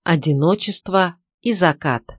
Одиночество и закат.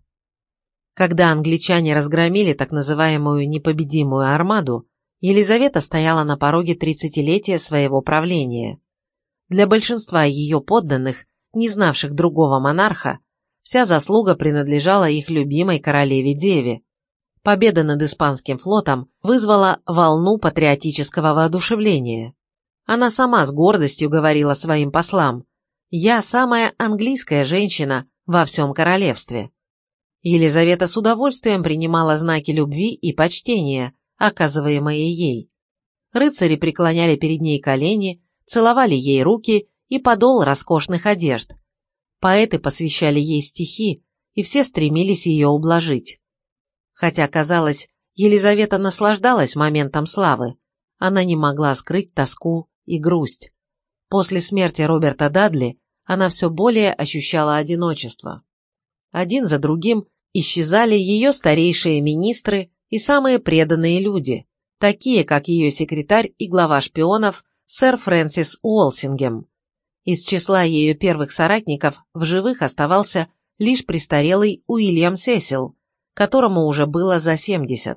Когда англичане разгромили так называемую непобедимую армаду, Елизавета стояла на пороге 30-летия своего правления. Для большинства ее подданных, не знавших другого монарха, вся заслуга принадлежала их любимой королеве-деве. Победа над испанским флотом вызвала волну патриотического воодушевления. Она сама с гордостью говорила своим послам: «Я самая английская женщина во всем королевстве». Елизавета с удовольствием принимала знаки любви и почтения, оказываемые ей. Рыцари преклоняли перед ней колени, целовали ей руки и подол роскошных одежд. Поэты посвящали ей стихи, и все стремились ее ублажить. Хотя, казалось, Елизавета наслаждалась моментом славы, она не могла скрыть тоску и грусть. После смерти Роберта Дадли она все более ощущала одиночество. Один за другим исчезали ее старейшие министры и самые преданные люди, такие как ее секретарь и глава шпионов сэр Фрэнсис Уолсингем. Из числа ее первых соратников в живых оставался лишь престарелый Уильям Сесил, которому уже было за 70.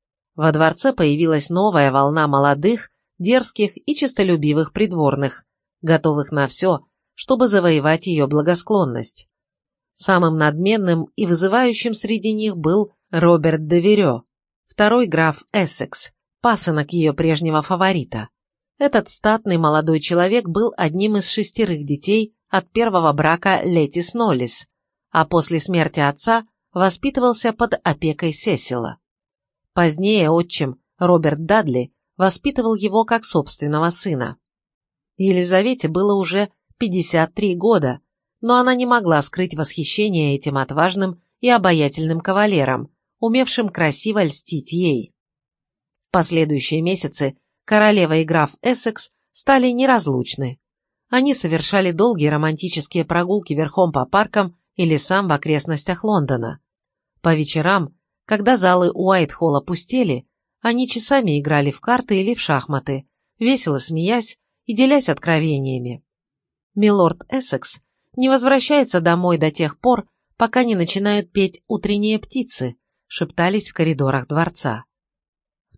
Во дворце появилась новая волна молодых, дерзких и честолюбивых придворных, готовых на все, чтобы завоевать ее благосклонность. Самым надменным и вызывающим среди них был Роберт де Верё, второй граф Эссекс, пасынок ее прежнего фаворита. Этот статный молодой человек был одним из 6 детей от первого брака Летис Ноллис, а после смерти отца воспитывался под опекой Сесила. Позднее отчим Роберт Дадли воспитывал его как собственного сына. Елизавете было уже 53 года, но она не могла скрыть восхищение этим отважным и обаятельным кавалером, умевшим красиво льстить ей. В последующие месяцы королева и граф Эссекс стали неразлучны. Они совершали долгие романтические прогулки верхом по паркам и лесам в окрестностях Лондона. По вечерам, когда залы Уайтхолла пустели, они часами играли в карты или в шахматы, весело смеясь и делясь откровениями. Милорд Эссекс не возвращается домой до тех пор, пока не начинают петь утренние птицы, шептались в коридорах дворца. В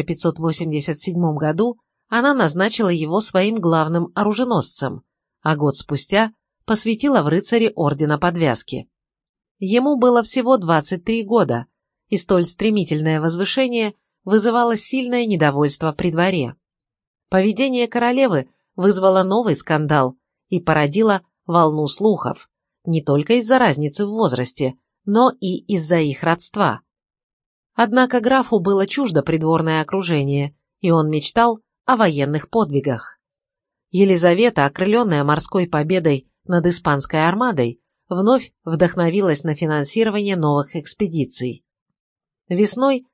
1587 году она назначила его своим главным оруженосцем, а год спустя посвятила в рыцари ордена Подвязки. Ему было всего 23 года, и столь стремительное возвышение вызывало сильное недовольство при дворе. Поведение королевы вызвало новый скандал и породило волну слухов, не только из-за разницы в возрасте, но и из-за их родства. Однако графу было чуждо придворное окружение, и он мечтал о военных подвигах. Елизавета, окрыленная морской победой над испанской армадой, вновь вдохновилась на финансирование новых экспедиций. Весной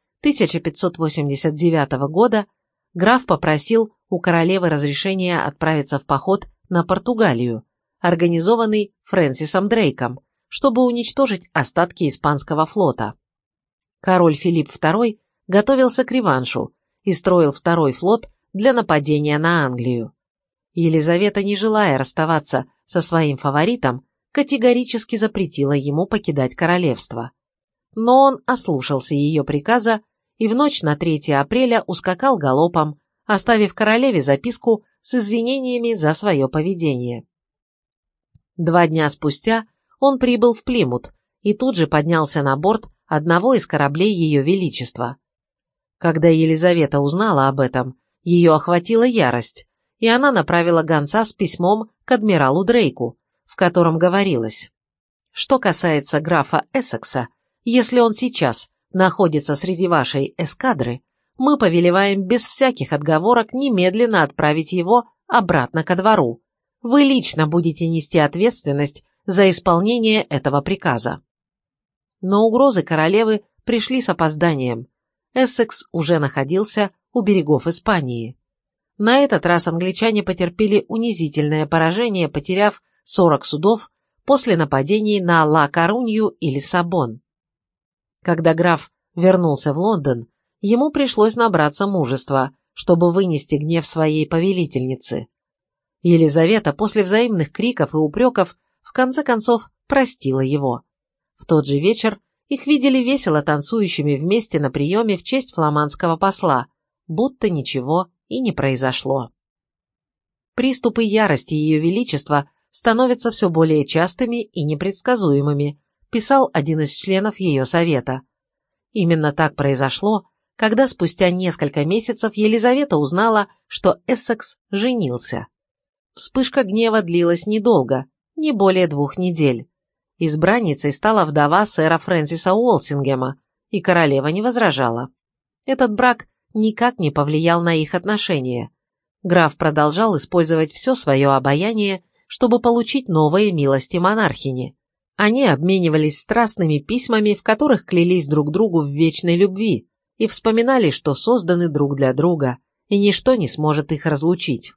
1589 года граф попросил у королевы разрешения отправиться в поход на Португалию, организованный Фрэнсисом Дрейком, чтобы уничтожить остатки испанского флота. Король Филипп II готовился к реваншу и строил второй флот для нападения на Англию. Елизавета, не желая расставаться со своим фаворитом, категорически запретила ему покидать королевство. Но он ослушался ее приказа и в ночь на 3 апреля ускакал галопом, оставив королеве записку с извинениями за свое поведение. 2 дня спустя он прибыл в Плимут и тут же поднялся на борт одного из кораблей Ее Величества. Когда Елизавета узнала об этом, ее охватила ярость, и она направила гонца с письмом к адмиралу Дрейку, в котором говорилось: «Что касается графа Эссекса, если он сейчас находится среди вашей эскадры, мы повелеваем без всяких отговорок немедленно отправить его обратно ко двору. Вы лично будете нести ответственность за исполнение этого приказа». Но угрозы королевы пришли с опозданием. Эссекс уже находился у берегов Испании. На этот раз англичане потерпели унизительное поражение, потеряв 40 судов после нападений на Ла-Корунью и Лиссабон. Когда граф вернулся в Лондон, ему пришлось набраться мужества, чтобы вынести гнев своей повелительницы. Елизавета после взаимных криков и упреков в конце концов простила его. В тот же вечер их видели весело танцующими вместе на приеме в честь фламандского посла, будто ничего и не произошло. Приступы ярости Ее Величества становятся все более частыми и непредсказуемыми, писал один из членов ее совета. Именно так произошло, когда спустя несколько месяцев Елизавета узнала, что Эссекс женился. Вспышка гнева длилась недолго, не более 2 недель. Избранницей стала вдова сэра Фрэнсиса Уолсингема, и королева не возражала. Этот брак никак не повлиял на их отношения. Граф продолжал использовать все свое обаяние, чтобы получить новые милости монархини. Они обменивались страстными письмами, в которых клялись друг другу в вечной любви, и вспоминали, что созданы друг для друга, и ничто не сможет их разлучить.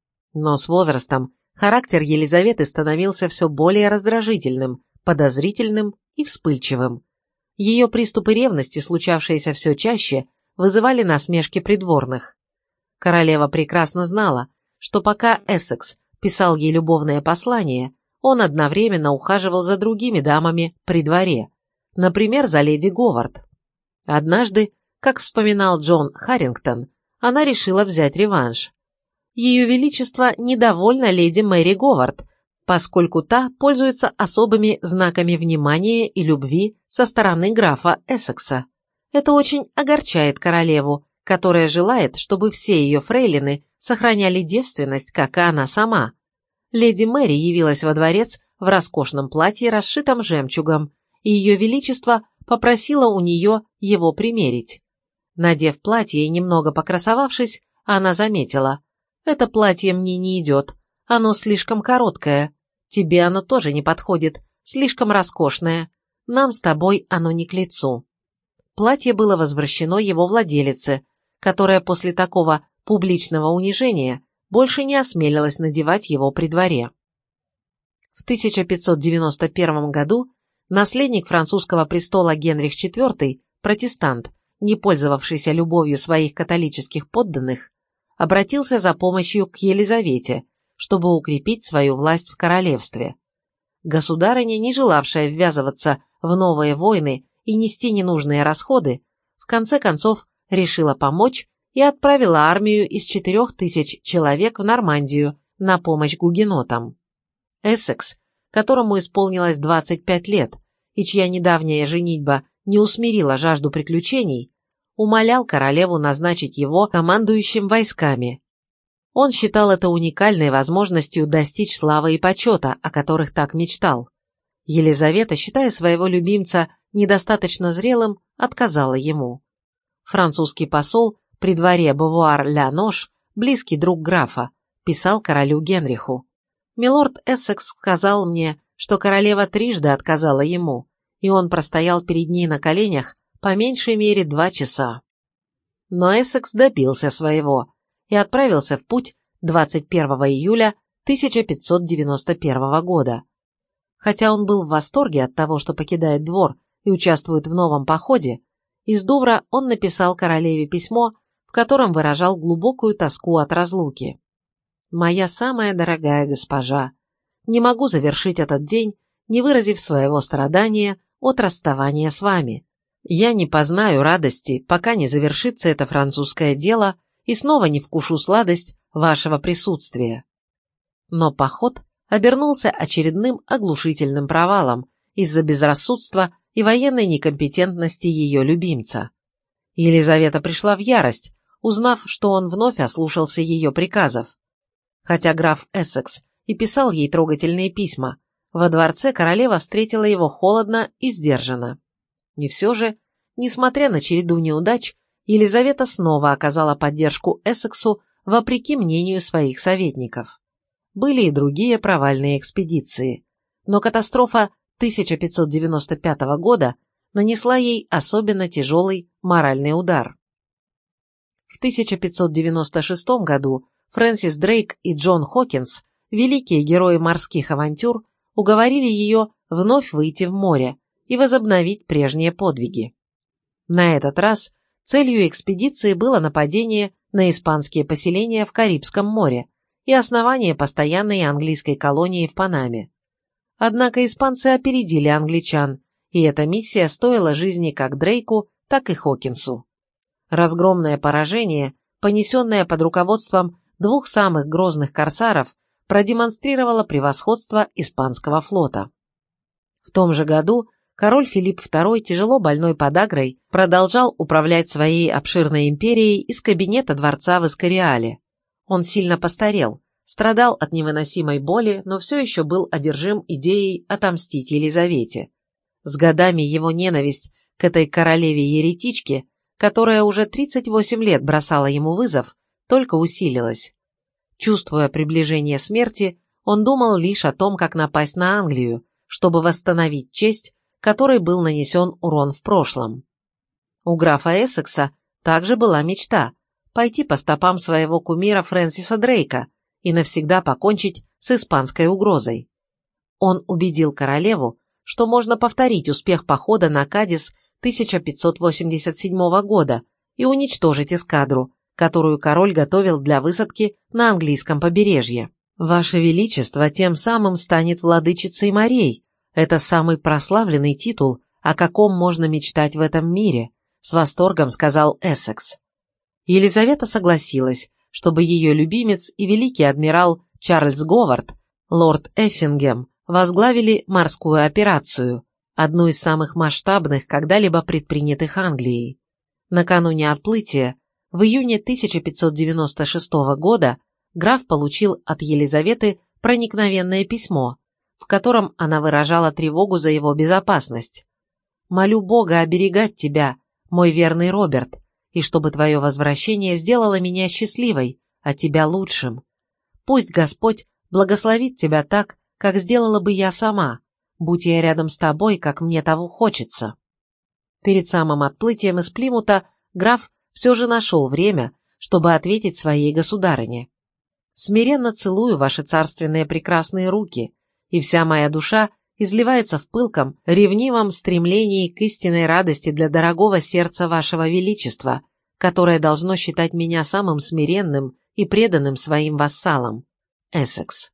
Но с возрастом характер Елизаветы становился все более раздражительным, подозрительным и вспыльчивым. Ее приступы ревности, случавшиеся все чаще, вызывали насмешки придворных. Королева прекрасно знала, что пока Эссекс писал ей любовное послание, он одновременно ухаживал за другими дамами при дворе, например, за леди Говард. Однажды, как вспоминал Джон Харрингтон, она решила взять реванш. Ее Величество недовольна леди Мэри Говард, поскольку та пользуется особыми знаками внимания и любви со стороны графа Эссекса. Это очень огорчает королеву, которая желает, чтобы все ее фрейлины сохраняли девственность, как и она сама. Леди Мэри явилась во дворец в роскошном платье, расшитом жемчугом, и Ее Величество попросило у нее его примерить. Надев платье и немного покрасовавшись, она заметила: «Это платье мне не идет, оно слишком короткое, тебе оно тоже не подходит, слишком роскошное, нам с тобой оно не к лицу». Платье было возвращено его владелице, которая после такого публичного унижения больше не осмелилась надевать его при дворе. В 1591 году наследник французского престола Генрих IV, протестант, не пользовавшийся любовью своих католических подданных, обратился за помощью к Елизавете, чтобы укрепить свою власть в королевстве. Государыня, не желавшая ввязываться в новые войны и нести ненужные расходы, в конце концов решила помочь и отправила армию из 4000 человек в Нормандию на помощь гугенотам. Эссекс, которому исполнилось 25 лет и чья недавняя женитьба не усмирила жажду приключений, умолял королеву назначить его командующим войсками. Он считал это уникальной возможностью достичь славы и почета, о которых так мечтал. Елизавета, считая своего любимца недостаточно зрелым, отказала ему. Французский посол при дворе Бавуар-Ля-Нош, близкий друг графа, писал королю Генриху: «Милорд Эссекс сказал мне, что королева трижды отказала ему, и он простоял перед ней на коленях по меньшей мере 2 часа». Но Эссекс добился своего и отправился в путь 21 июля 1591 года. Хотя он был в восторге от того, что покидает двор и участвует в новом походе, из Дувра он написал королеве письмо, в котором выражал глубокую тоску от разлуки. «Моя самая дорогая госпожа, не могу завершить этот день, не выразив своего страдания от расставания с вами. Я не познаю радости, пока не завершится это французское дело и снова не вкушу сладость вашего присутствия». Но поход обернулся очередным оглушительным провалом из-за безрассудства и военной некомпетентности ее любимца. Елизавета пришла в ярость, узнав, что он вновь ослушался ее приказов. Хотя граф Эссекс и писал ей трогательные письма, во дворце королева встретила его холодно и сдержанно. И все же, несмотря на череду неудач, Елизавета снова оказала поддержку Эссексу вопреки мнению своих советников. Были и другие провальные экспедиции, но катастрофа 1595 года нанесла ей особенно тяжелый моральный удар. В 1596 году Фрэнсис Дрейк и Джон Хокинс, великие герои морских авантюр, уговорили ее вновь выйти в море и возобновить прежние подвиги. На этот раз целью экспедиции было нападение на испанские поселения в Карибском море и основание постоянной английской колонии в Панаме. Однако испанцы опередили англичан, и эта миссия стоила жизни как Дрейку, так и Хокинсу. Разгромное поражение, понесенное под руководством двух самых грозных корсаров, продемонстрировало превосходство испанского флота. В том же году король Филипп II, тяжело больной подагрой, продолжал управлять своей обширной империей из кабинета дворца в Эскориале. Он сильно постарел, страдал от невыносимой боли, но все еще был одержим идеей отомстить Елизавете. С годами его ненависть к этой королеве-еретичке, которая уже 38 лет бросала ему вызов, только усилилась. Чувствуя приближение смерти, он думал лишь о том, как напасть на Англию, чтобы восстановить честь, которой был нанесен урон в прошлом. У графа Эссекса также была мечта – пойти по стопам своего кумира Фрэнсиса Дрейка и навсегда покончить с испанской угрозой. Он убедил королеву, что можно повторить успех похода на Кадис 1587 года и уничтожить эскадру, которую король готовил для высадки на английском побережье. «Ваше Величество тем самым станет владычицей морей. Это самый прославленный титул, о каком можно мечтать в этом мире», — с восторгом сказал Эссекс. Елизавета согласилась, чтобы ее любимец и великий адмирал Чарльз Говард, лорд Эффингем, возглавили морскую операцию, одну из самых масштабных, когда-либо предпринятых Англией. Накануне отплытия, в июне 1596 года, граф получил от Елизаветы проникновенное письмо, в котором она выражала тревогу за его безопасность. «Молю Бога оберегать тебя, мой верный Роберт, и чтобы твое возвращение сделало меня счастливой, а тебя лучшим. Пусть Господь благословит тебя так, как сделала бы я сама, будь я рядом с тобой, как мне того хочется». Перед самым отплытием из Плимута граф все же нашел время, чтобы ответить своей государыне. «Смиренно целую ваши царственные прекрасные руки, и вся моя душа изливается в пылком, ревнивом стремлении к истинной радости для дорогого сердца вашего величества, которое должно считать меня самым смиренным и преданным своим вассалом. Эссекс».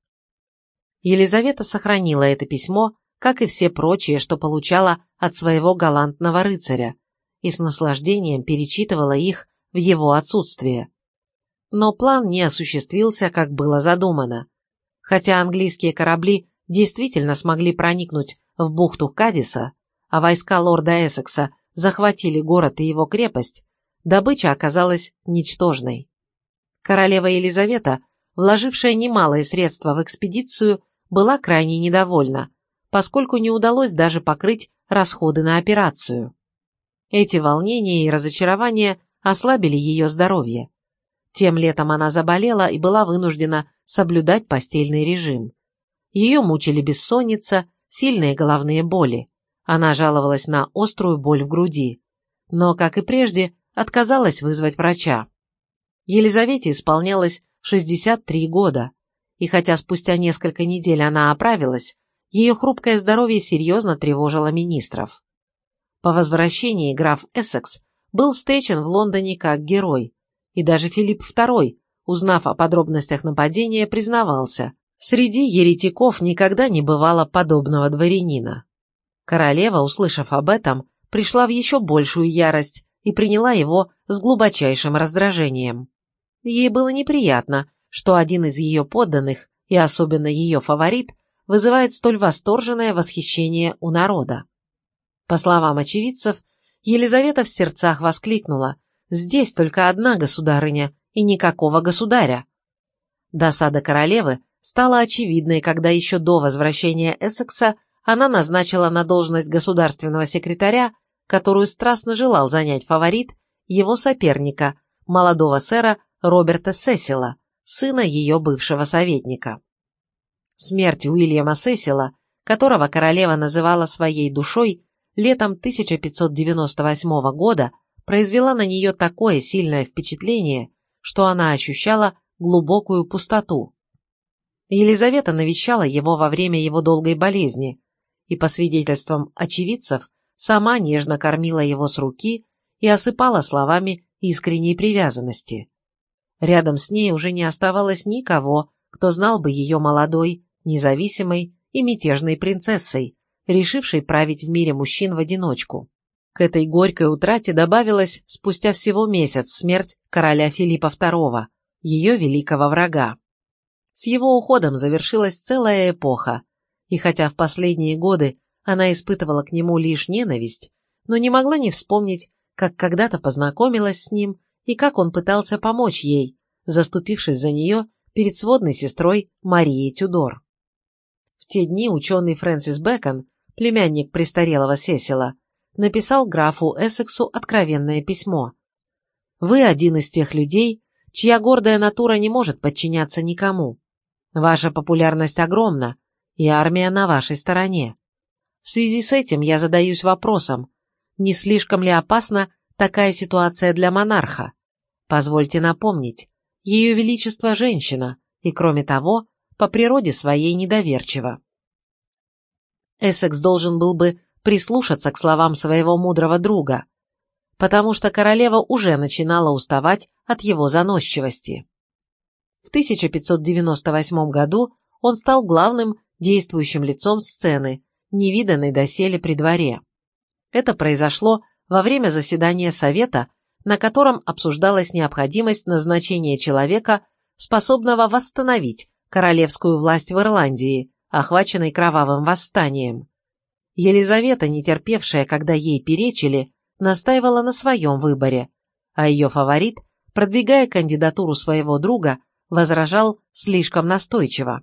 Елизавета сохранила это письмо, как и все прочие, что получала от своего галантного рыцаря, и с наслаждением перечитывала их в его отсутствие. Но план не осуществился, как было задумано. Хотя английские корабли действительно смогли проникнуть в бухту Кадиса, а войска лорда Эссекса захватили город и его крепость, добыча оказалась ничтожной. Королева Елизавета, вложившая немалые средства в экспедицию, была крайне недовольна, поскольку не удалось даже покрыть расходы на операцию. Эти волнения и разочарования ослабили ее здоровье. Тем летом она заболела и была вынуждена соблюдать постельный режим. Ее мучили бессонница, сильные головные боли. Она жаловалась на острую боль в груди, но, как и прежде, отказалась вызвать врача. Елизавете исполнялось 63 года, и хотя спустя несколько недель она оправилась, ее хрупкое здоровье серьезно тревожило министров. По возвращении граф Эссекс был встречен в Лондоне как герой, и даже Филипп II, узнав о подробностях нападения, признавался, среди еретиков никогда не бывало подобного дворянина. Королева, услышав об этом, пришла в еще большую ярость и приняла его с глубочайшим раздражением. Ей было неприятно, что один из ее подданных, и особенно ее фаворит, вызывает столь восторженное восхищение у народа. По словам очевидцев, Елизавета в сердцах воскликнула: «Здесь только одна государыня и никакого государя». Досада королевы стала очевидной, когда еще до возвращения Эссекса она назначила на должность государственного секретаря, которую страстно желал занять фаворит, его соперника, молодого сэра Роберта Сесила, сына ее бывшего советника. Смерть Уильяма Сесила, которого королева называла своей душой, летом 1598 года произвела на нее такое сильное впечатление, что она ощущала глубокую пустоту. Елизавета навещала его во время его долгой болезни и, по свидетельствам очевидцев, сама нежно кормила его с руки и осыпала словами искренней привязанности. Рядом с ней уже не оставалось никого, кто знал бы ее молодой, независимой и мятежной принцессой, решившей править в мире мужчин в одиночку. К этой горькой утрате добавилась спустя всего месяц смерть короля Филиппа II, ее великого врага. С его уходом завершилась целая эпоха, и хотя в последние годы она испытывала к нему лишь ненависть, но не могла не вспомнить, как когда-то познакомилась с ним и как он пытался помочь ей, заступившись за нее перед сводной сестрой Марией Тюдор. В те дни ученый Фрэнсис Бэкон, племянник престарелого Сесила, написал графу Эссексу откровенное письмо. «Вы один из тех людей, чья гордая натура не может подчиняться никому. Ваша популярность огромна, и армия на вашей стороне. В связи с этим я задаюсь вопросом, не слишком ли опасна такая ситуация для монарха? Позвольте напомнить, Ее Величество женщина, и, кроме того, по природе своей недоверчива. Эссекс должен был бы прислушаться к словам своего мудрого друга, потому что королева уже начинала уставать от его заносчивости. В 1598 году он стал главным действующим лицом сцены, невиданной доселе при дворе. Это произошло во время заседания Совета, на котором обсуждалась необходимость назначения человека, способного восстановить королевскую власть в Ирландии, охваченной кровавым восстанием. Елизавета, не терпевшая, когда ей перечили, настаивала на своем выборе, а ее фаворит, продвигая кандидатуру своего друга, возражал слишком настойчиво.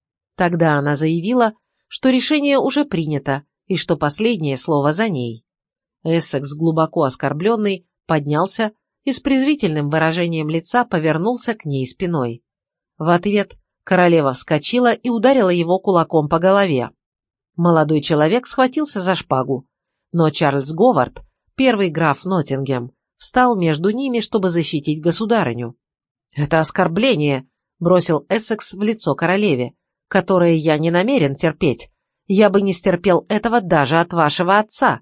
Тогда она заявила, что решение уже принято и что последнее слово за ней. Эссекс, глубоко оскорбленный, поднялся и с презрительным выражением лица повернулся к ней спиной. В ответ королева вскочила и ударила его кулаком по голове. Молодой человек схватился за шпагу, но Чарльз Говард, первый граф Ноттингем, встал между ними, чтобы защитить государыню. «Это оскорбление», — бросил Эссекс в лицо королеве, «которое я не намерен терпеть. Я бы не стерпел этого даже от вашего отца».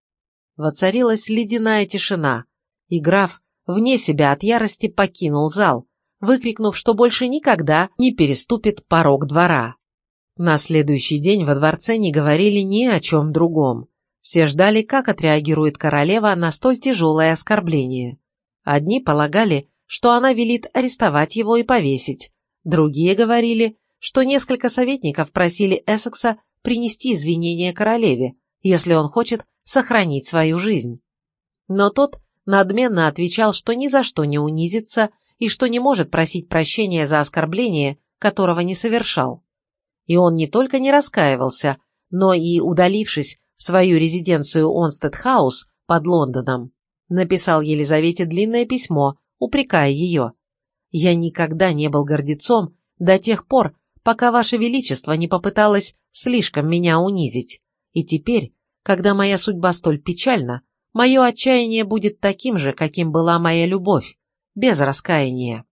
Воцарилась ледяная тишина, и граф, вне себя от ярости, покинул зал, выкрикнув, что больше никогда не переступит порог двора. На следующий день во дворце не говорили ни о чем другом. Все ждали, как отреагирует королева на столь тяжелое оскорбление. Одни полагали, что она велит арестовать его и повесить. Другие говорили, что несколько советников просили Эссекса принести извинения королеве, если он хочет сохранить свою жизнь. Но тот надменно отвечал, что ни за что не унизится и что не может просить прощения за оскорбление, которого не совершал. И он не только не раскаивался, но и, удалившись в свою резиденцию Онстед-хаус под Лондоном, написал Елизавете длинное письмо, упрекая ее. «Я никогда не был гордецом до тех пор, пока Ваше Величество не попыталось слишком меня унизить. И теперь, когда моя судьба столь печальна, мое отчаяние будет таким же, каким была моя любовь, без раскаяния».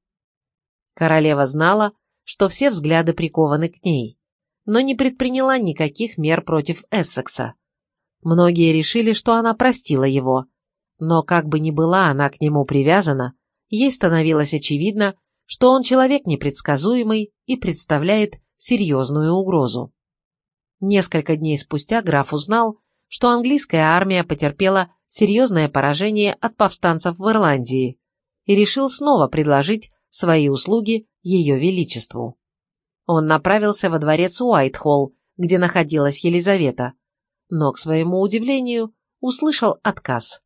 Королева знала, что все взгляды прикованы к ней, но не предприняла никаких мер против Эссекса. Многие решили, что она простила его, но как бы ни была она к нему привязана, ей становилось очевидно, что он человек непредсказуемый и представляет серьезную угрозу. Несколько дней спустя граф узнал, что английская армия потерпела серьезное поражение от повстанцев в Ирландии и решил снова предложить свои услуги Ее Величеству. Он направился во дворец Уайтхолл, где находилась Елизавета, но, к своему удивлению, услышал отказ.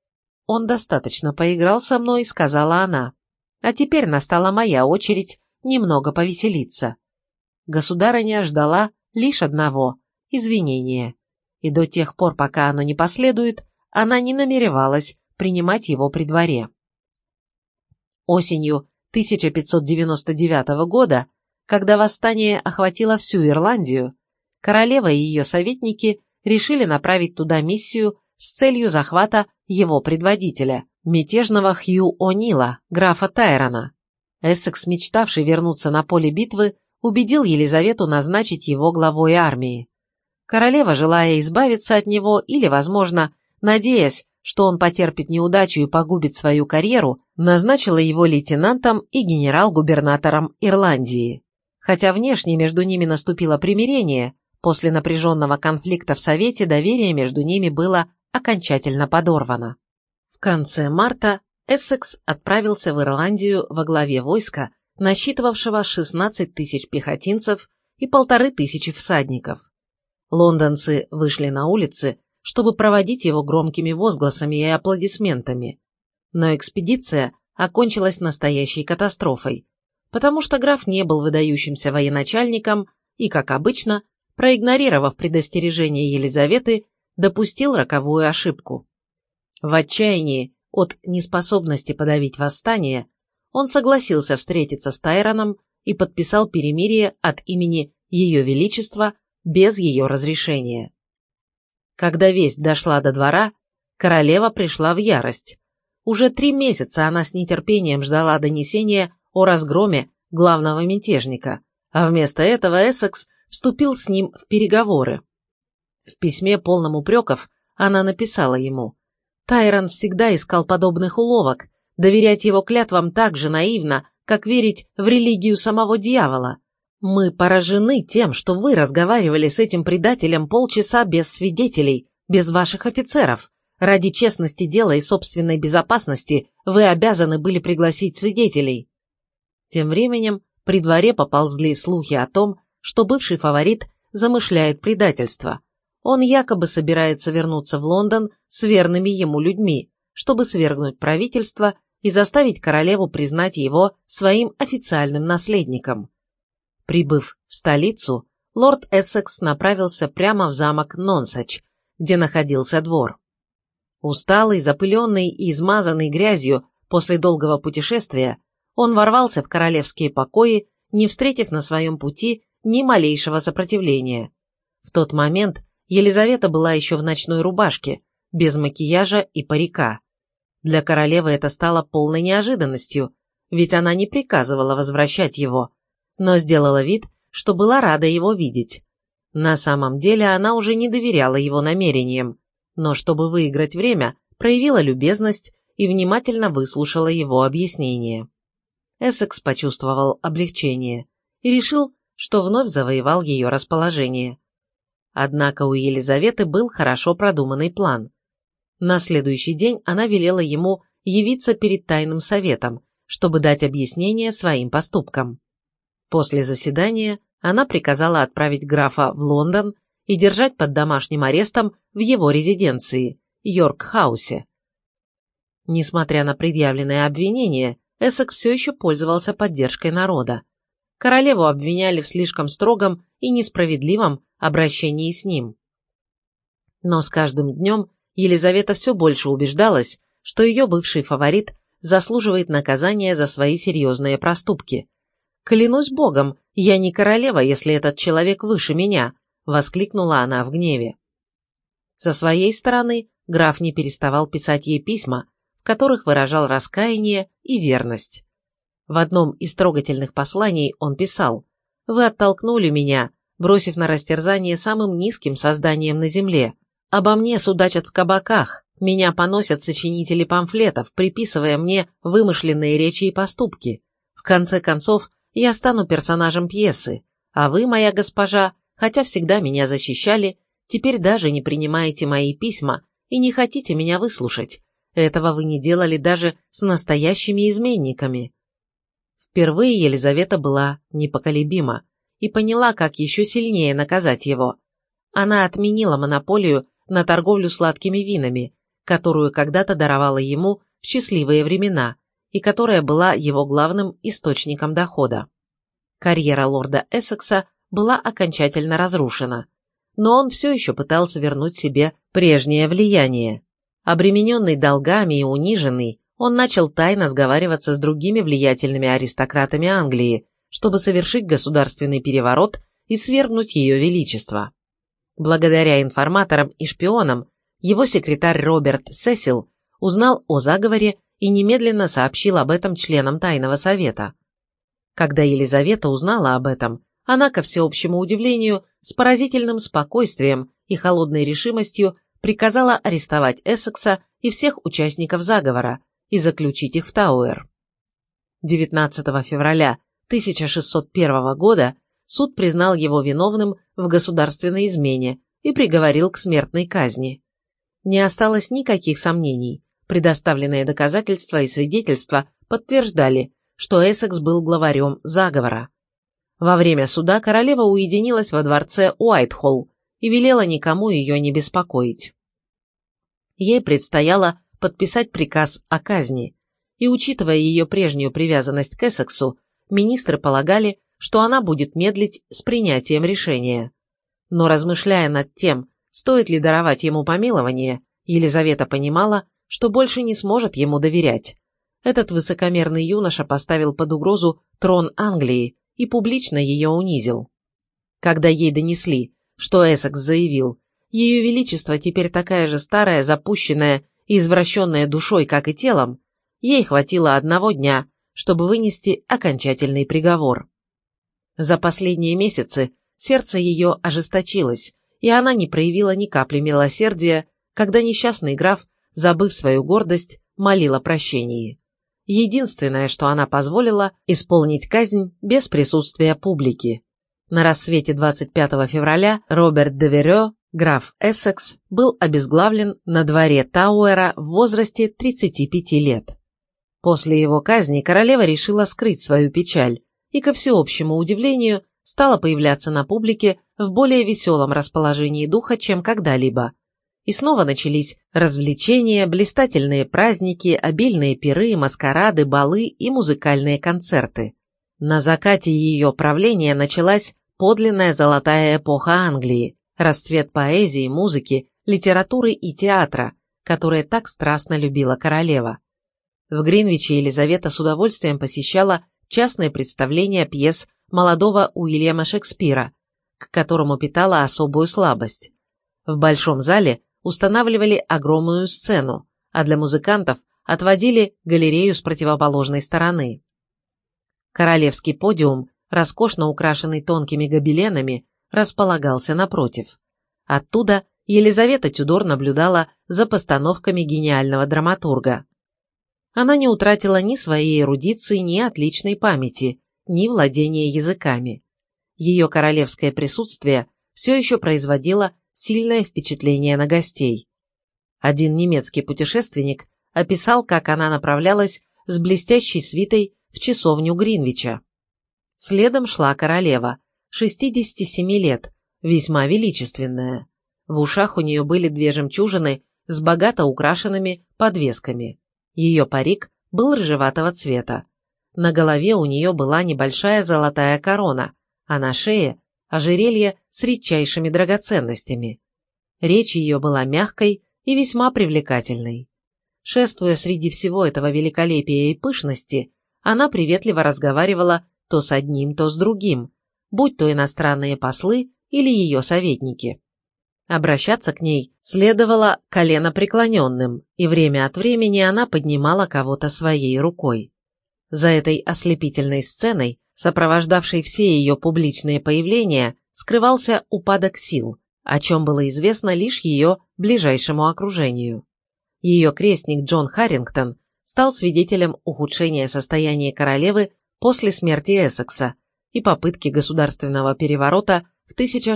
«Он достаточно поиграл со мной», — сказала она, «а теперь настала моя очередь немного повеселиться». Государыня ждала лишь одного — извинения, и до тех пор, пока оно не последует, она не намеревалась принимать его при дворе. Осенью 1599 года, когда восстание охватило всю Ирландию, королева и ее советники решили направить туда миссию с целью захвата его предводителя, мятежного Хью О'Нила, графа Тайрона. Эссекс, мечтавший вернуться на поле битвы, убедил Елизавету назначить его главой армии. Королева, желая избавиться от него или, возможно, надеясь, что он потерпит неудачу и погубит свою карьеру, назначила его лейтенантом и генерал-губернатором Ирландии. Хотя внешне между ними наступило примирение, После напряженного конфликта в Совете доверие между ними было окончательно подорвано. В конце марта Эссекс отправился в Ирландию во главе войска, насчитывавшего 16 тысяч пехотинцев и 1500 всадников. Лондонцы вышли на улицы, чтобы проводить его громкими возгласами и аплодисментами. Но экспедиция окончилась настоящей катастрофой, потому что граф не был выдающимся военачальником и, как обычно, проигнорировав предостережение Елизаветы, допустил роковую ошибку. В отчаянии от неспособности подавить восстание он согласился встретиться с Тайроном и подписал перемирие от имени Ее Величества без ее разрешения. Когда весть дошла до двора, королева пришла в ярость. Уже 3 месяца она с нетерпением ждала донесения о разгроме главного мятежника, а вместо этого Эссекс вступил с ним в переговоры. В письме, полном упреков, она написала ему: «Тайрон всегда искал подобных уловок, доверять его клятвам так же наивно, как верить в религию самого дьявола. Мы поражены тем, что вы разговаривали с этим предателем полчаса без свидетелей, без ваших офицеров. Ради честности дела и собственной безопасности вы обязаны были пригласить свидетелей». Тем временем при дворе поползли слухи о том, что бывший фаворит замышляет предательство. Он якобы собирается вернуться в Лондон с верными ему людьми, чтобы свергнуть правительство и заставить королеву признать его своим официальным наследником. Прибыв в столицу, лорд Эссекс направился прямо в замок Нонсач, где находился двор. Усталый, запыленный и измазанный грязью после долгого путешествия, он ворвался в королевские покои, не встретив на своем пути ни малейшего сопротивления. В тот момент Елизавета была еще в ночной рубашке, без макияжа и парика. Для королевы это стало полной неожиданностью, ведь она не приказывала возвращать его, но сделала вид, что была рада его видеть. На самом деле она уже не доверяла его намерениям, но чтобы выиграть время, проявила любезность и внимательно выслушала его объяснение. Эссекс почувствовал облегчение и решил, что вновь завоевал ее расположение. Однако у Елизаветы был хорошо продуманный план. На следующий день она велела ему явиться перед тайным советом, чтобы дать объяснение своим поступкам. После заседания она приказала отправить графа в Лондон и держать под домашним арестом в его резиденции, Йорк-хаусе. Несмотря на предъявленные обвинения, Эссекс все еще пользовался поддержкой народа. Королеву обвиняли в слишком строгом и несправедливом обращении с ним. Но с каждым днем Елизавета все больше убеждалась, что ее бывший фаворит заслуживает наказания за свои серьезные проступки. «Клянусь богом, я не королева, если этот человек выше меня», — воскликнула она в гневе. Со своей стороны граф не переставал писать ей письма, в которых выражал раскаяние и верность. В одном из трогательных посланий он писал: «Вы оттолкнули меня, бросив на растерзание самым низким созданием на земле. Обо мне судачат в кабаках, меня поносят сочинители памфлетов, приписывая мне вымышленные речи и поступки. В конце концов, я стану персонажем пьесы, а вы, моя госпожа, хотя всегда меня защищали, теперь даже не принимаете мои письма и не хотите меня выслушать. Этого вы не делали даже с настоящими изменниками». Впервые Елизавета была непоколебима и поняла, как еще сильнее наказать его. Она отменила монополию на торговлю сладкими винами, которую когда-то даровала ему в счастливые времена и которая была его главным источником дохода. Карьера лорда Эссекса была окончательно разрушена, но он все еще пытался вернуть себе прежнее влияние. Обремененный долгами и униженный, он начал тайно сговариваться с другими влиятельными аристократами Англии, чтобы совершить государственный переворот и свергнуть ее величество. Благодаря информаторам и шпионам, его секретарь Роберт Сесил узнал о заговоре и немедленно сообщил об этом членам тайного совета. Когда Елизавета узнала об этом, она, ко всеобщему удивлению, с поразительным спокойствием и холодной решимостью приказала арестовать Эссекса и всех участников заговора и заключить их в Тауэр. 19 февраля 1601 года суд признал его виновным в государственной измене и приговорил к смертной казни. Не осталось никаких сомнений. Предоставленные доказательства и свидетельства подтверждали, что Эссекс был главарем заговора. Во время суда королева уединилась во дворце Уайтхолл и велела никому ее не беспокоить. Ей предстояло подписать приказ о казни, и, учитывая ее прежнюю привязанность к Эссексу, министры полагали, что она будет медлить с принятием решения. Но, размышляя над тем, стоит ли даровать ему помилование, Елизавета понимала, что больше не сможет ему доверять. Этот высокомерный юноша поставил под угрозу трон Англии и публично ее унизил. Когда ей донесли, что Эссекс заявил: «Ее Величество теперь такая же старая, запущенная и извращенная душой, как и телом», ей хватило одного дня, чтобы вынести окончательный приговор. За последние месяцы сердце ее ожесточилось, и она не проявила ни капли милосердия, когда несчастный граф, забыв свою гордость, молил о прощении. Единственное, что она позволила, исполнить казнь без присутствия публики. На рассвете 25 февраля Роберт де Верё, граф Эссекс, был обезглавлен на дворе Тауэра в возрасте 35 лет. После его казни королева решила скрыть свою печаль и, ко всеобщему удивлению, стала появляться на публике в более веселом расположении духа, чем когда-либо. И снова начались развлечения, блистательные праздники, обильные пиры, маскарады, балы и музыкальные концерты. На закате ее правления началась подлинная золотая эпоха Англии, расцвет поэзии, музыки, литературы и театра, которые так страстно любила королева. В Гринвиче Елизавета с удовольствием посещала частные представления пьес молодого Уильяма Шекспира, к которому питала особую слабость. В большом зале устанавливали огромную сцену, а для музыкантов отводили галерею с противоположной стороны. Королевский подиум, роскошно украшенный тонкими гобеленами, располагался напротив. Оттуда Елизавета Тюдор наблюдала за постановками гениального драматурга. Она не утратила ни своей эрудиции, ни отличной памяти, ни владения языками. Ее королевское присутствие все еще производило сильное впечатление на гостей. Один немецкий путешественник описал, как она направлялась с блестящей свитой в часовню Гринвича. Следом шла королева, 67 лет, весьма величественная. В ушах у нее были две жемчужины с богато украшенными подвесками. Ее парик был рыжеватого цвета. На голове у нее была небольшая золотая корона, а на шее – ожерелье с редчайшими драгоценностями. Речь ее была мягкой и весьма привлекательной. Шествуя среди всего этого великолепия и пышности, она приветливо разговаривала то с одним, то с другим, будь то иностранные послы или ее советники. Обращаться к ней следовало коленопреклоненным, и время от времени она поднимала кого-то своей рукой. За этой ослепительной сценой, сопровождавшей все ее публичные появления, скрывался упадок сил, о чем было известно лишь ее ближайшему окружению. Ее крестник Джон Харрингтон стал свидетелем ухудшения состояния королевы после смерти Эссекса и попытки государственного переворота в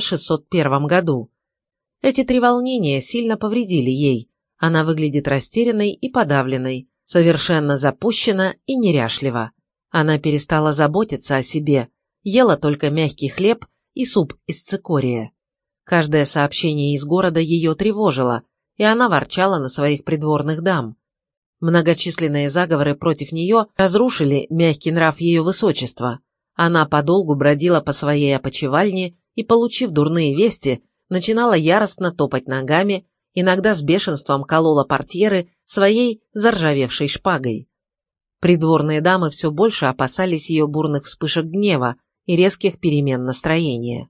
1601 году. Эти три волнения сильно повредили ей, она выглядит растерянной и подавленной, совершенно запущена и неряшлива. Она перестала заботиться о себе, ела только мягкий хлеб и суп из цикория. Каждое сообщение из города ее тревожило, и она ворчала на своих придворных дам. Многочисленные заговоры против нее разрушили мягкий нрав ее высочества. Она подолгу бродила по своей опочивальне и, получив дурные вести, начинала яростно топать ногами, иногда с бешенством колола портьеры своей заржавевшей шпагой. Придворные дамы все больше опасались ее бурных вспышек гнева и резких перемен настроения.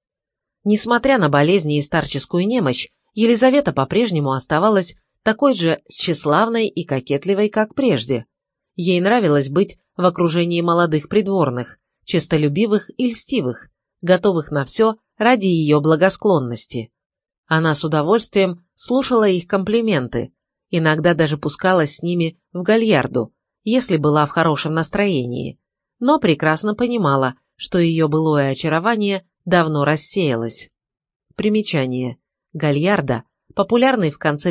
Несмотря на болезни и старческую немощь, Елизавета по-прежнему оставалась такой же тщеславной и кокетливой, как прежде. Ей нравилось быть в окружении молодых придворных, честолюбивых и льстивых, готовых на все ради ее благосклонности. Она с удовольствием слушала их комплименты, иногда даже пускалась с ними в гальярду, если была в хорошем настроении, но прекрасно понимала, что ее былое очарование давно рассеялось. Примечание. Гальярдо – популярный в конце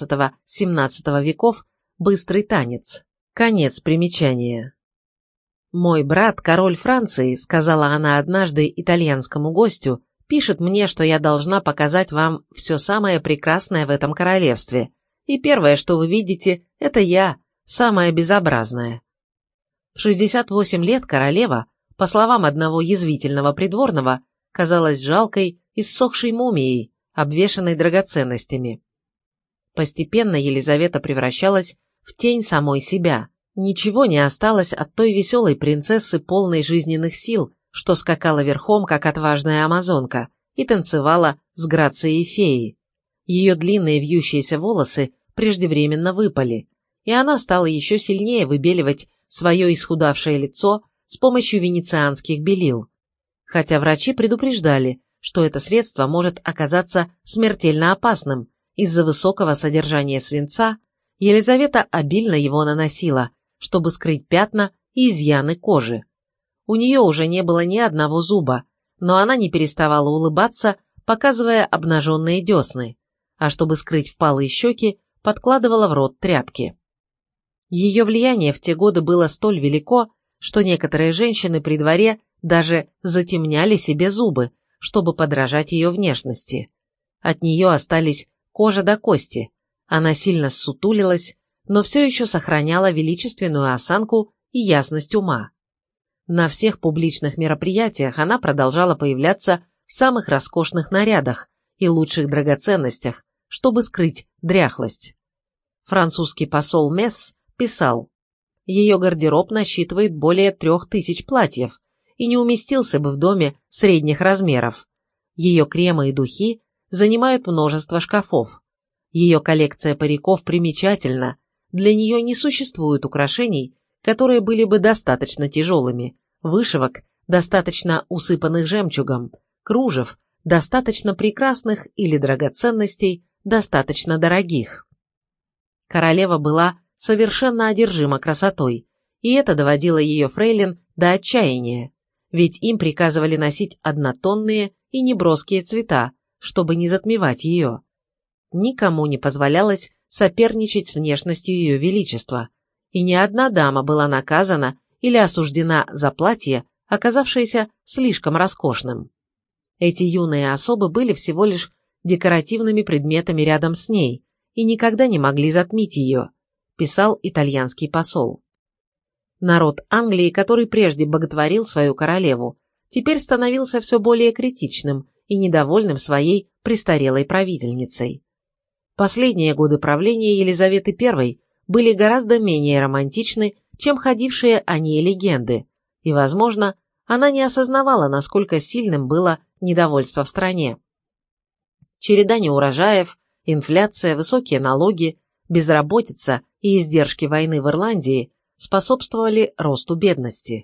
XV-XVII веков быстрый танец. Конец примечания. «Мой брат, король Франции», – сказала она однажды итальянскому гостю, – «пишет мне, что я должна показать вам все самое прекрасное в этом королевстве, и первое, что вы видите, это я, самая безобразная». В 68 лет королева, по словам одного язвительного придворного, казалась жалкой, иссохшей мумией, обвешанной драгоценностями. Постепенно Елизавета превращалась в тень самой себя. Ничего не осталось от той веселой принцессы, полной жизненных сил, что скакала верхом, как отважная амазонка, и танцевала с грацией феи. Ее длинные вьющиеся волосы преждевременно выпали, и она стала еще сильнее выбеливать свое исхудавшее лицо с помощью венецианских белил. Хотя врачи предупреждали, что это средство может оказаться смертельно опасным из-за высокого содержания свинца, Елизавета обильно его наносила, чтобы скрыть пятна и изъяны кожи. У нее уже не было ни одного зуба, но она не переставала улыбаться, показывая обнаженные десны, а чтобы скрыть впалые щеки, подкладывала в рот тряпки. Ее влияние в те годы было столь велико, что некоторые женщины при дворе даже затемняли себе зубы, чтобы подражать ее внешности. От нее остались кожа до кости, она сильно ссутулилась, но все еще сохраняла величественную осанку и ясность ума. На всех публичных мероприятиях она продолжала появляться в самых роскошных нарядах и лучших драгоценностях, чтобы скрыть дряхлость. Французский посол Месс писал: «Ее гардероб насчитывает более 3000 платьев и не уместился бы в доме средних размеров. Ее кремы и духи занимают множество шкафов. Ее коллекция париков примечательна, для нее не существует украшений, которые были бы достаточно тяжелыми, вышивок, достаточно усыпанных жемчугом, кружев, достаточно прекрасных или драгоценностей, достаточно дорогих». Королева была совершенно одержима красотой, и это доводило ее фрейлин до отчаяния, ведь им приказывали носить однотонные и неброские цвета, чтобы не затмевать ее. Никому не позволялось соперничать с внешностью ее величества, и ни одна дама была наказана или осуждена за платье, оказавшееся слишком роскошным. Эти юные особы были всего лишь декоративными предметами рядом с ней и никогда не могли затмить ее, писал итальянский посол. Народ Англии, который прежде боготворил свою королеву, теперь становился все более критичным и недовольным своей престарелой правительницей. Последние годы правления Елизаветы I были гораздо менее романтичны, чем ходившие о ней легенды, и, возможно, она не осознавала, насколько сильным было недовольство в стране. Череда неурожаев, инфляция, высокие налоги, безработица и издержки войны в Ирландии способствовали росту бедности.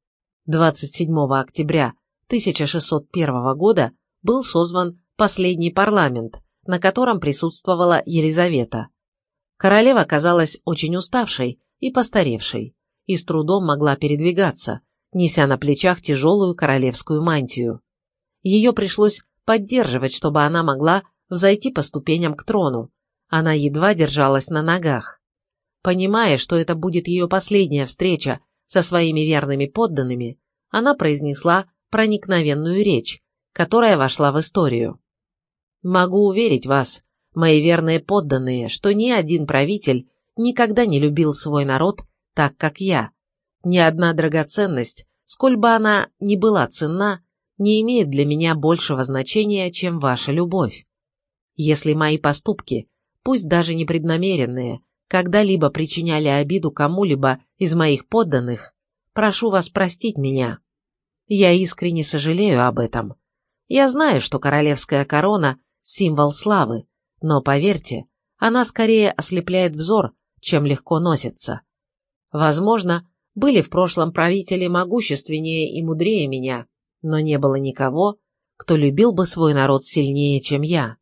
27 октября 1601 года был созван последний парламент, на котором присутствовала Елизавета. Королева казалась очень уставшей и постаревшей, и с трудом могла передвигаться, неся на плечах тяжелую королевскую мантию. Ее пришлось поддерживать, чтобы она могла взойти по ступеням к трону. Она едва держалась на ногах. Понимая, что это будет ее последняя встреча со своими верными подданными, она произнесла проникновенную речь, которая вошла в историю. «Могу уверить вас, мои верные подданные, что ни один правитель никогда не любил свой народ так, как я. Ни одна драгоценность, сколь бы она ни была ценна, не имеет для меня большего значения, чем ваша любовь. Если мои поступки, пусть даже непреднамеренные, когда-либо причиняли обиду кому-либо из моих подданных, прошу вас простить меня. Я искренне сожалею об этом. Я знаю, что королевская корона – символ славы, но, поверьте, она скорее ослепляет взор, чем легко носится. Возможно, были в прошлом правители могущественнее и мудрее меня, но не было никого, кто любил бы свой народ сильнее, чем я».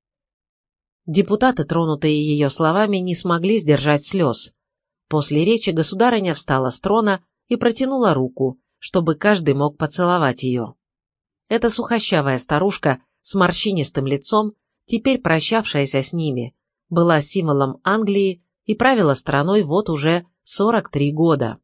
Депутаты, тронутые ее словами, не смогли сдержать слез. После речи государыня встала с трона и протянула руку, чтобы каждый мог поцеловать ее. Эта сухощавая старушка с морщинистым лицом, теперь прощавшаяся с ними, была символом Англии и правила страной вот уже 43 года.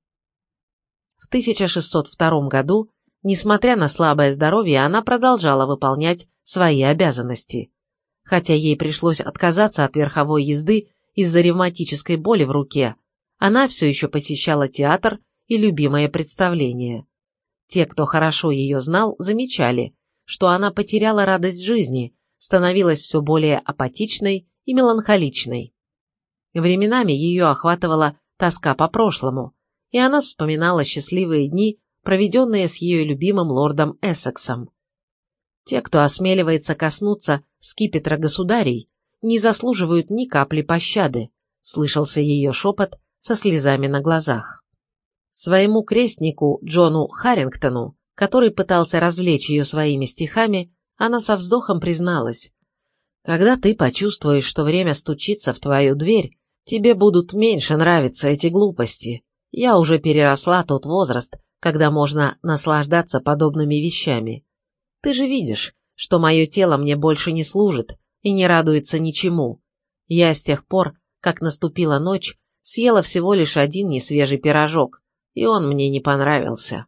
В 1602 году, несмотря на слабое здоровье, она продолжала выполнять свои обязанности. Хотя ей пришлось отказаться от верховой езды из-за ревматической боли в руке, она все еще посещала театр и любимые представления. Те, кто хорошо ее знал, замечали, что она потеряла радость жизни, становилась все более апатичной и меланхоличной. Временами ее охватывала тоска по прошлому, и она вспоминала счастливые дни, проведенные с ее любимым лордом Эссексом. Те, кто осмеливается коснуться скипетра государей, не заслуживают ни капли пощады, слышался ее шепот со слезами на глазах. Своему крестнику Джону Харрингтону, который пытался развлечь ее своими стихами, она со вздохом призналась: «Когда ты почувствуешь, что время стучится в твою дверь, тебе будут меньше нравиться эти глупости. Я уже переросла тот возраст, когда можно наслаждаться подобными вещами. Ты же видишь, что мое тело мне больше не служит и не радуется ничему. Я с тех пор, как наступила ночь, съела всего лишь один несвежий пирожок, и он мне не понравился».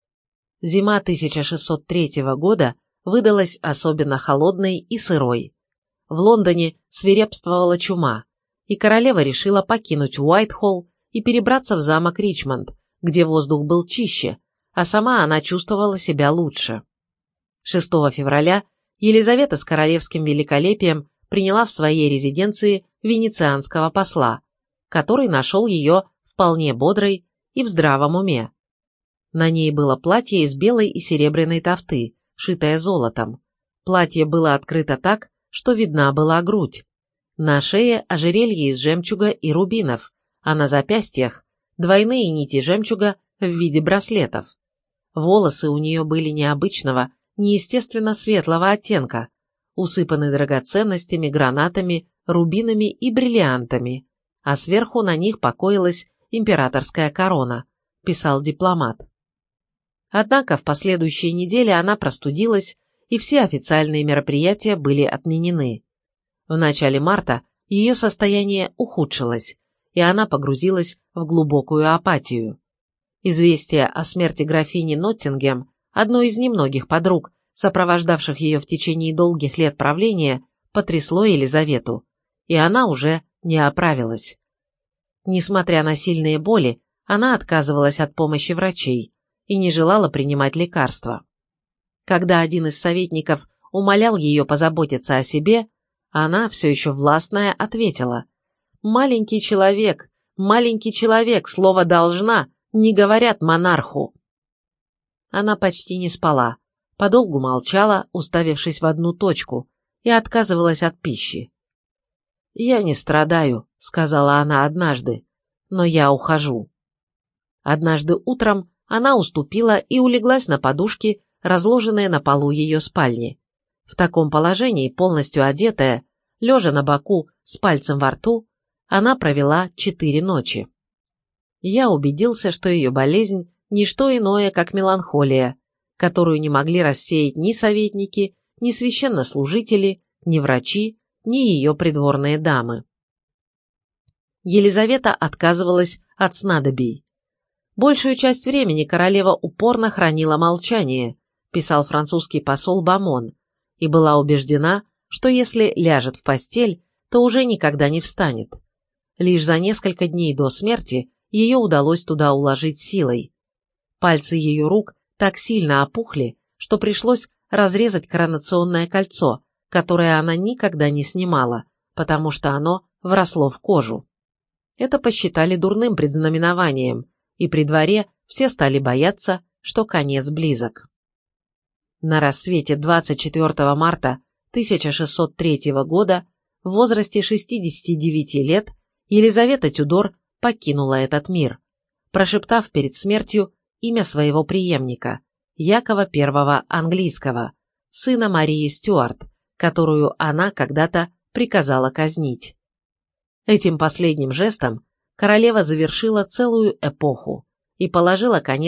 Зима 1603 года выдалась особенно холодной и сырой. В Лондоне свирепствовала чума, и королева решила покинуть Уайтхолл и перебраться в замок Ричмонд, где воздух был чище, а сама она чувствовала себя лучше. 6 февраля Елизавета с королевским великолепием приняла в своей резиденции венецианского посла, который нашел ее вполне бодрой и в здравом уме. На ней было платье из белой и серебряной тафты, шитое золотом. Платье было открыто так, что видна была грудь. На шее ожерелье из жемчуга и рубинов, а на запястьях двойные нити жемчуга в виде браслетов. Волосы у нее были необычного, неестественно светлого оттенка, усыпаны драгоценностями, гранатами, рубинами и бриллиантами, а сверху на них покоилась императорская корона, писал дипломат. Однако в последующие недели она простудилась, и все официальные мероприятия были отменены. В начале марта ее состояние ухудшилось, и она погрузилась в глубокую апатию. Известие о смерти графини Ноттингем, одной из немногих подруг, сопровождавших ее в течение долгих лет правления, потрясло Елизавету, и она уже не оправилась. Несмотря на сильные боли, она отказывалась от помощи врачей и не желала принимать лекарства. Когда один из советников умолял ее позаботиться о себе, она, все еще властная, ответила: маленький человек, слово «должна» не говорят монарху». Она почти не спала, подолгу молчала, уставившись в одну точку, и отказывалась от пищи. «Я не страдаю», — сказала она однажды, — «но я ухожу». Однажды утром она уступила и улеглась на подушки, разложенные на полу ее спальни. В таком положении, полностью одетая, лежа на боку с пальцем во рту, она провела 4 ночи. Я убедился, что ее болезнь – не что иное, как меланхолия, которую не могли рассеять ни советники, ни священнослужители, ни врачи, ни ее придворные дамы. Елизавета отказывалась от снадобий. Большую часть времени королева упорно хранила молчание, писал французский посол Бамон, и была убеждена, что если ляжет в постель, то уже никогда не встанет. Лишь за несколько дней до смерти ее удалось туда уложить силой. Пальцы ее рук так сильно опухли, что пришлось разрезать коронационное кольцо, которое она никогда не снимала, потому что оно вросло в кожу. Это посчитали дурным предзнаменованием, и при дворе все стали бояться, что конец близок. На рассвете 24 марта 1603 года в возрасте 69 лет Елизавета Тюдор покинула этот мир, прошептав перед смертью имя своего преемника, Якова I Английского, сына Марии Стюарт, которую она когда-то приказала казнить. Этим последним жестом королева завершила целую эпоху и положила конец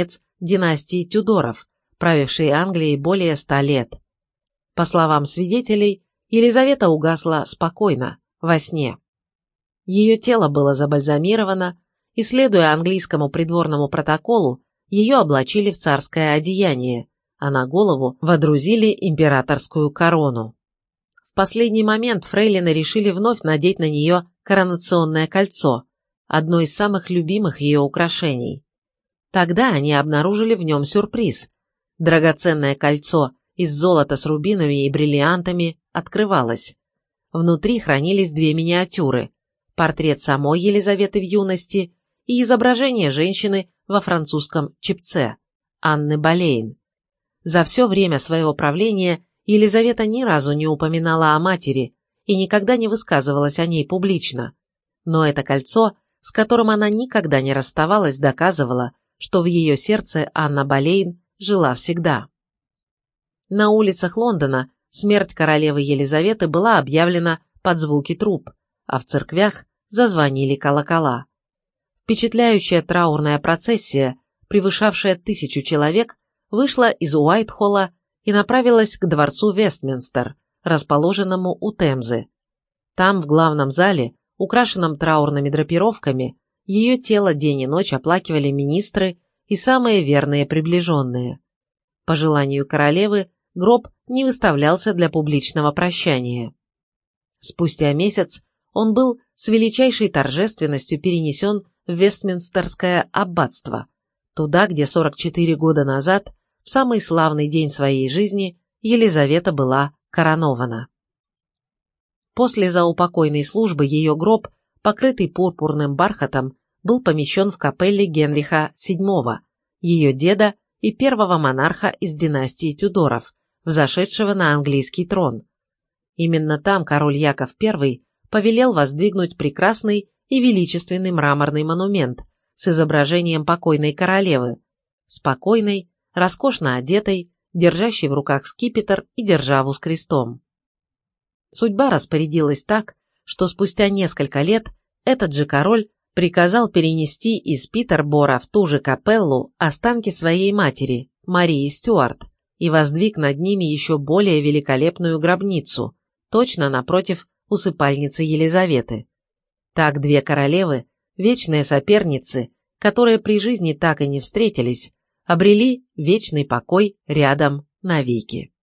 династии Тюдоров, правившей Англией более 100 лет. По словам свидетелей, Елизавета угасла спокойно, во сне. Ее тело было забальзамировано, и, следуя английскому придворному протоколу, ее облачили в царское одеяние, а на голову водрузили императорскую корону. В последний момент фрейлины решили вновь надеть на нее коронационное кольцо, одно из самых любимых ее украшений. Тогда они обнаружили в нем сюрприз. Драгоценное кольцо из золота с рубинами и бриллиантами открывалось. Внутри хранились две миниатюры – портрет самой Елизаветы в юности и изображение женщины во французском чепце – Анны Болейн. За все время своего правления Елизавета ни разу не упоминала о матери и никогда не высказывалась о ней публично. Но это кольцо, с которым она никогда не расставалась, доказывало, что в ее сердце Анна Болейн жила всегда. На улицах Лондона смерть королевы Елизаветы была объявлена под звуки труб, а в церквях зазвонили колокола. Впечатляющая траурная процессия, превышавшая 1000 человек, вышла из Уайтхолла и направилась к дворцу Вестминстер, расположенному у Темзы. Там, в главном зале, украшенном траурными драпировками, ее тело день и ночь оплакивали министры и самые верные приближенные. По желанию королевы, гроб не выставлялся для публичного прощания. Спустя месяц он был с величайшей торжественностью перенесен в Вестминстерское аббатство, туда, где 44 года назад, в самый славный день своей жизни, Елизавета была коронована. После заупокойной службы ее гроб, покрытый пурпурным бархатом, был помещен в капелле Генриха VII, ее деда и первого монарха из династии Тюдоров, взошедшего на английский трон. Именно там король Яков I повелел воздвигнуть прекрасный и величественный мраморный монумент с изображением покойной королевы, спокойной, роскошно одетой, держащей в руках скипетр и державу с крестом. Судьба распорядилась так, что спустя несколько лет этот же король приказал перенести из Питербора в ту же капеллу останки своей матери, Марии Стюарт, и воздвиг над ними еще более великолепную гробницу, точно напротив усыпальницы Елизаветы. Так две королевы, вечные соперницы, которые при жизни так и не встретились, обрели вечный покой рядом навеки.